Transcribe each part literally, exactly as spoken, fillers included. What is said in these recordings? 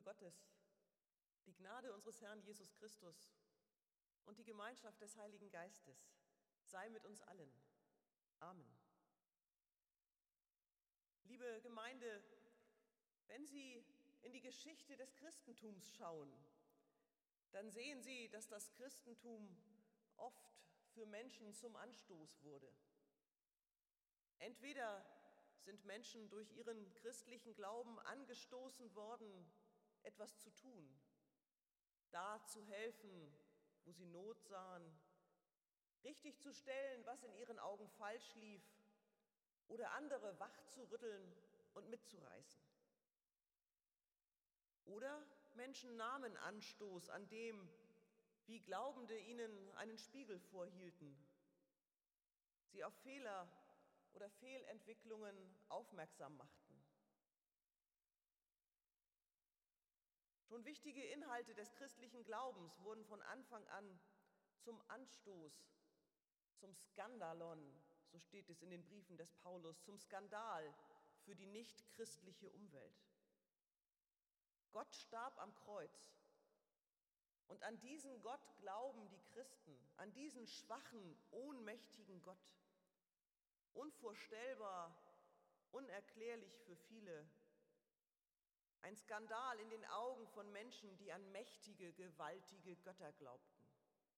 Gottes, die Gnade unseres Herrn Jesus Christus und die Gemeinschaft des Heiligen Geistes sei mit uns allen. Amen. Liebe Gemeinde, wenn Sie in die Geschichte des Christentums schauen, dann sehen Sie, dass das Christentum oft für Menschen zum Anstoß wurde. Entweder sind Menschen durch ihren christlichen Glauben angestoßen worden, etwas zu tun, da zu helfen, wo sie Not sahen, richtig zu stellen, was in ihren Augen falsch lief, oder andere wach zu rütteln und mitzureißen. Oder Menschen nahmen Anstoß an dem, wie Glaubende ihnen einen Spiegel vorhielten, sie auf Fehler oder Fehlentwicklungen aufmerksam machten. Schon wichtige Inhalte des christlichen Glaubens wurden von Anfang an zum Anstoß, zum Skandalon, so steht es in den Briefen des Paulus, zum Skandal für die nichtchristliche Umwelt. Gott starb am Kreuz und an diesen Gott glauben die Christen, an diesen schwachen, ohnmächtigen Gott. Unvorstellbar, unerklärlich für viele. Ein Skandal in den Augen von Menschen, die an mächtige, gewaltige Götter glaubten.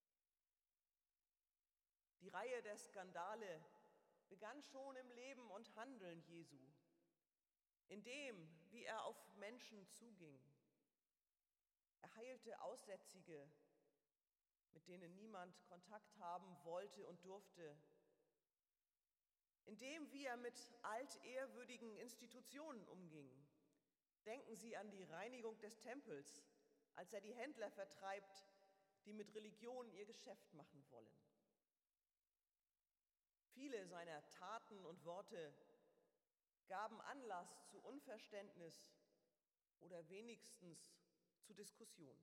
Die Reihe der Skandale begann schon im Leben und Handeln Jesu, in dem, wie er auf Menschen zuging. Er heilte Aussätzige, mit denen niemand Kontakt haben wollte und durfte, in dem, wie er mit altehrwürdigen Institutionen umging. Denken Sie an die Reinigung des Tempels, als er die Händler vertreibt, die mit Religion ihr Geschäft machen wollen. Viele seiner Taten und Worte gaben Anlass zu Unverständnis oder wenigstens zu Diskussion.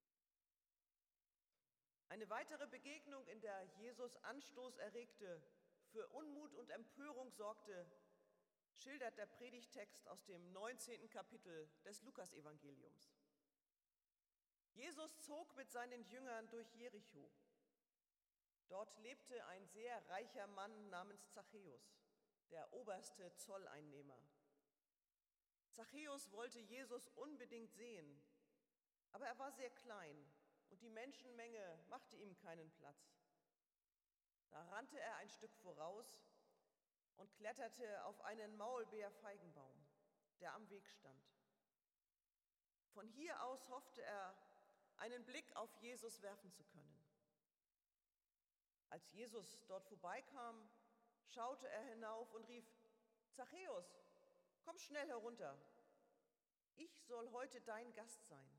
Eine weitere Begegnung, in der Jesus Anstoß erregte, für Unmut und Empörung sorgte, schildert der Predigttext aus dem neunzehnten Kapitel des Lukasevangeliums. Jesus zog mit seinen Jüngern durch Jericho. Dort lebte ein sehr reicher Mann namens Zachäus, der oberste Zolleinnehmer. Zachäus wollte Jesus unbedingt sehen, aber er war sehr klein und die Menschenmenge machte ihm keinen Platz. Da rannte er ein Stück voraus und kletterte auf einen Maulbeerfeigenbaum, der am Weg stand. Von hier aus hoffte er, einen Blick auf Jesus werfen zu können. Als Jesus dort vorbeikam, schaute er hinauf und rief: Zachäus, komm schnell herunter, ich soll heute dein Gast sein.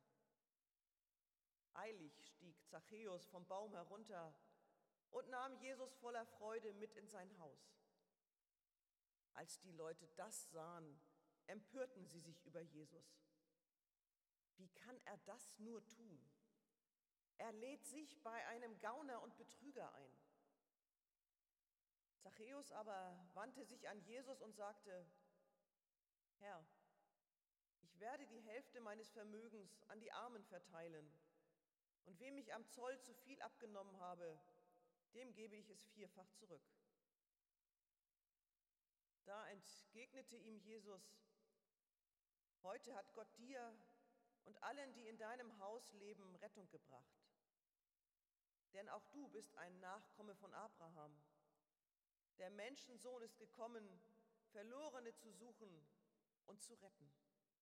Eilig stieg Zachäus vom Baum herunter und nahm Jesus voller Freude mit in sein Haus. Als die Leute das sahen, empörten sie sich über Jesus. Wie kann er das nur tun? Er lädt sich bei einem Gauner und Betrüger ein. Zachäus aber wandte sich an Jesus und sagte: Herr, ich werde die Hälfte meines Vermögens an die Armen verteilen, und wem ich am Zoll zu viel abgenommen habe, dem gebe ich es vierfach zurück. Da entgegnete ihm Jesus: Heute hat Gott dir und allen, die in deinem Haus leben, Rettung gebracht. Denn auch du bist ein Nachkomme von Abraham. Der Menschensohn ist gekommen, Verlorene zu suchen und zu retten.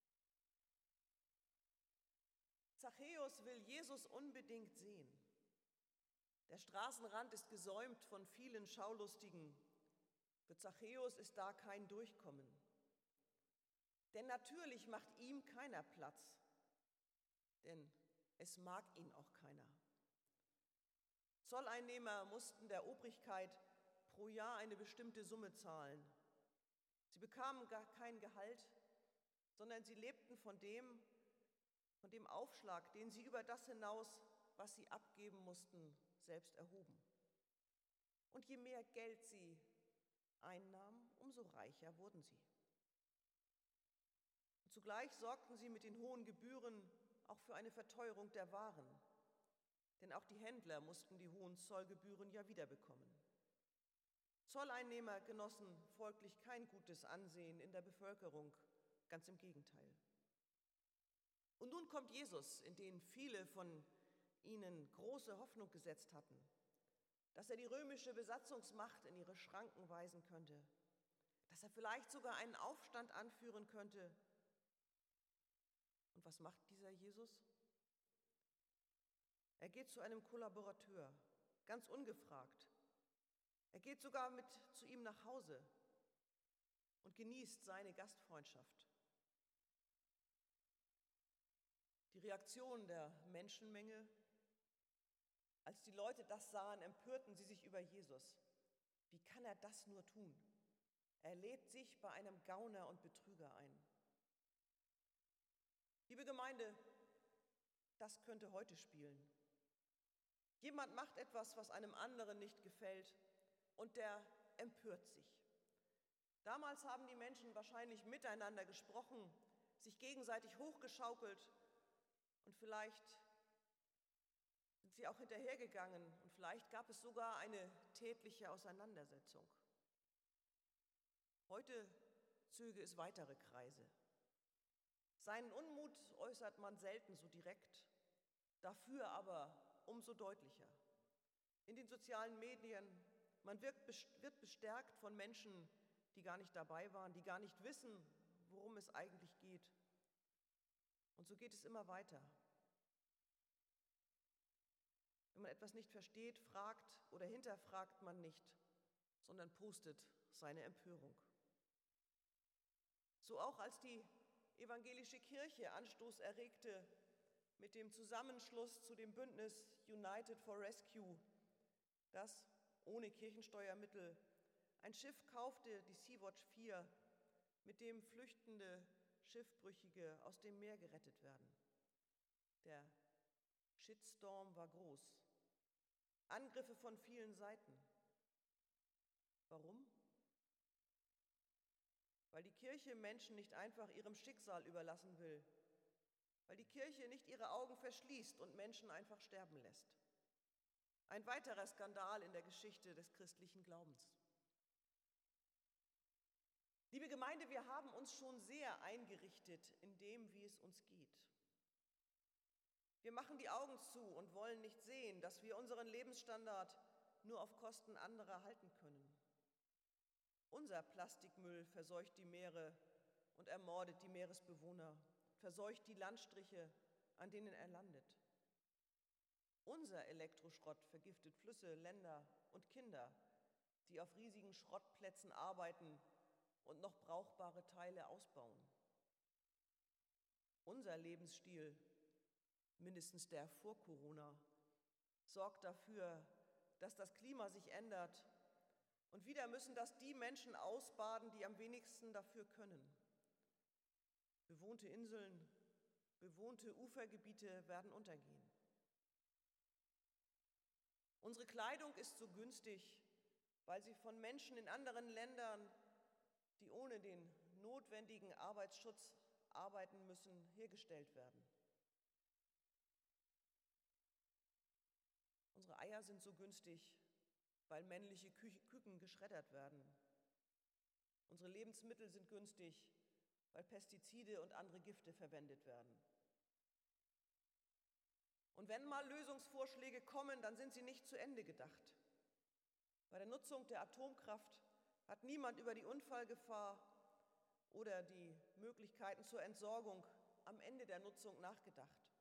Zachäus will Jesus unbedingt sehen. Der Straßenrand ist gesäumt von vielen Schaulustigen. Für Zachäus ist da kein Durchkommen. Denn natürlich macht ihm keiner Platz, denn es mag ihn auch keiner. Zolleinnehmer mussten der Obrigkeit pro Jahr eine bestimmte Summe zahlen. Sie bekamen gar kein Gehalt, sondern sie lebten von dem, von dem Aufschlag, den sie über das hinaus, was sie abgeben mussten, selbst erhoben. Und je mehr Geld sie einnahmen, umso reicher wurden sie. Und Zugleich sorgten sie mit den hohen Gebühren auch für eine Verteuerung der Waren, denn auch die Händler mussten die hohen Zollgebühren ja wiederbekommen. Zolleinnehmer genossen folglich kein gutes Ansehen in der Bevölkerung, ganz im Gegenteil. Und nun kommt Jesus, in den viele von ihnen große Hoffnung gesetzt hatten, dass er die römische Besatzungsmacht in ihre Schranken weisen könnte, dass er vielleicht sogar einen Aufstand anführen könnte. Und was macht dieser Jesus? Er geht zu einem Kollaborateur, ganz ungefragt. Er geht sogar mit zu ihm nach Hause und genießt seine Gastfreundschaft. Die Reaktion der Menschenmenge, als die Leute das sahen, empörten sie sich über Jesus. Wie kann er das nur tun? Er lädt sich bei einem Gauner und Betrüger ein. Liebe Gemeinde, das könnte heute spielen. Jemand macht etwas, was einem anderen nicht gefällt, und der empört sich. Damals haben die Menschen wahrscheinlich miteinander gesprochen, sich gegenseitig hochgeschaukelt und vielleicht sind sie auch hinterhergegangen und vielleicht gab es sogar eine tätliche Auseinandersetzung. Heute zöge es weitere Kreise. Seinen Unmut äußert man selten so direkt, dafür aber umso deutlicher. In den sozialen Medien, man wird bestärkt von Menschen, die gar nicht dabei waren, die gar nicht wissen, worum es eigentlich geht. Und so geht es immer weiter. Wenn man etwas nicht versteht, fragt oder hinterfragt man nicht, sondern postet seine Empörung. So auch als die evangelische Kirche Anstoß erregte mit dem Zusammenschluss zu dem Bündnis United for Rescue, das ohne Kirchensteuermittel ein Schiff kaufte, die Sea-Watch vier, mit dem flüchtende Schiffbrüchige aus dem Meer gerettet werden. Der Shitstorm war groß. Angriffe von vielen Seiten. Warum? Weil die Kirche Menschen nicht einfach ihrem Schicksal überlassen will, weil die Kirche nicht ihre Augen verschließt und Menschen einfach sterben lässt. Ein weiterer Skandal in der Geschichte des christlichen Glaubens. Liebe Gemeinde, wir haben uns schon sehr eingerichtet in dem, wie es uns geht. Wir machen die Augen zu und wollen nicht sehen, dass wir unseren Lebensstandard nur auf Kosten anderer halten können. Unser Plastikmüll verseucht die Meere und ermordet die Meeresbewohner, verseucht die Landstriche, an denen er landet. Unser Elektroschrott vergiftet Flüsse, Länder und Kinder, die auf riesigen Schrottplätzen arbeiten und noch brauchbare Teile ausbauen. Unser Lebensstil, mindestens der vor Corona, sorgt dafür, dass das Klima sich ändert. Und wieder müssen das die Menschen ausbaden, die am wenigsten dafür können. Bewohnte Inseln, bewohnte Ufergebiete werden untergehen. Unsere Kleidung ist so günstig, weil sie von Menschen in anderen Ländern, die ohne den notwendigen Arbeitsschutz arbeiten müssen, hergestellt werden. Unsere Eier sind so günstig, weil männliche Küken geschreddert werden. Unsere Lebensmittel sind günstig, weil Pestizide und andere Gifte verwendet werden. Und wenn mal Lösungsvorschläge kommen, dann sind sie nicht zu Ende gedacht. Bei der Nutzung der Atomkraft hat niemand über die Unfallgefahr oder die Möglichkeiten zur Entsorgung am Ende der Nutzung nachgedacht.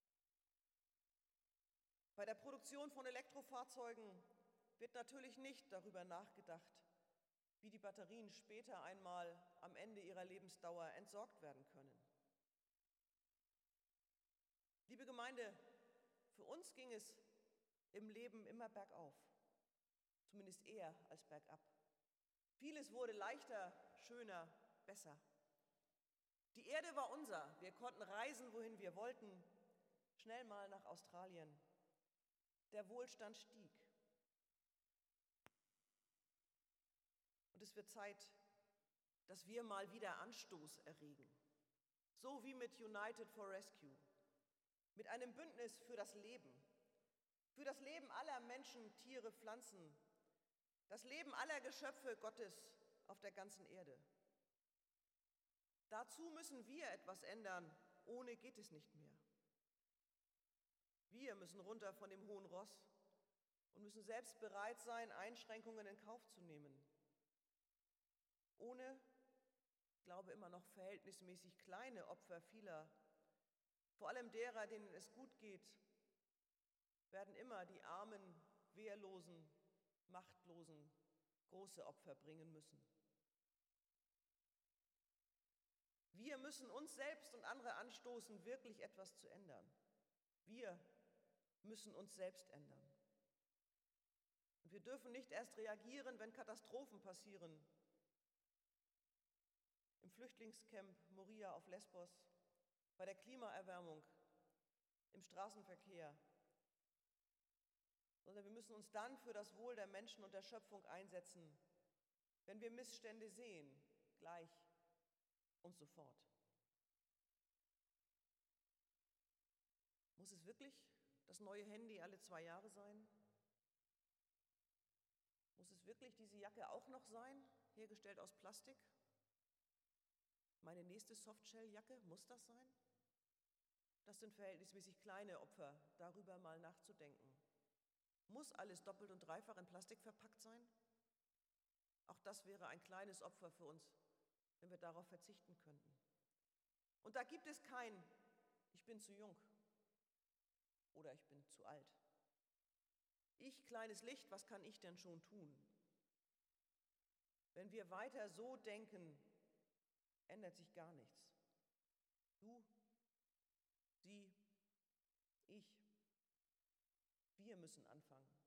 Bei der Produktion von Elektrofahrzeugen wird natürlich nicht darüber nachgedacht, wie die Batterien später einmal am Ende ihrer Lebensdauer entsorgt werden können. Liebe Gemeinde, für uns ging es im Leben immer bergauf, zumindest eher als bergab. Vieles wurde leichter, schöner, besser. Die Erde war unser, wir konnten reisen, wohin wir wollten, schnell mal nach Australien. Der Wohlstand stieg. Und es wird Zeit, dass wir mal wieder Anstoß erregen. So wie mit United for Rescue, mit einem Bündnis für das Leben, für das Leben aller Menschen, Tiere, Pflanzen, das Leben aller Geschöpfe Gottes auf der ganzen Erde. Dazu müssen wir etwas ändern, ohne geht es nicht mehr. Wir müssen runter von dem hohen Ross und müssen selbst bereit sein, Einschränkungen in Kauf zu nehmen. Ohne, ich glaube, immer noch verhältnismäßig kleine Opfer vieler, vor allem derer, denen es gut geht, werden immer die armen, wehrlosen, machtlosen große Opfer bringen müssen. Wir müssen uns selbst und andere anstoßen, wirklich etwas zu ändern. Wir müssen uns selbst ändern. Und wir dürfen nicht erst reagieren, wenn Katastrophen passieren. Im Flüchtlingscamp Moria auf Lesbos, bei der Klimaerwärmung, im Straßenverkehr, sondern wir müssen uns dann für das Wohl der Menschen und der Schöpfung einsetzen, wenn wir Missstände sehen, gleich und sofort. Muss es wirklich das neue Handy alle zwei Jahre sein? Muss es wirklich diese Jacke auch noch sein, hergestellt aus Plastik? Meine nächste Softshelljacke, muss das sein? Das sind verhältnismäßig kleine Opfer, darüber mal nachzudenken. Muss alles doppelt und dreifach in Plastik verpackt sein? Auch das wäre ein kleines Opfer für uns, wenn wir darauf verzichten könnten. Und da gibt es kein, ich bin zu jung oder ich bin zu alt. Ich, kleines Licht, was kann ich denn schon tun? Wenn wir weiter so denken, ändert sich gar nichts. Du, sie, ich, wir müssen anfangen.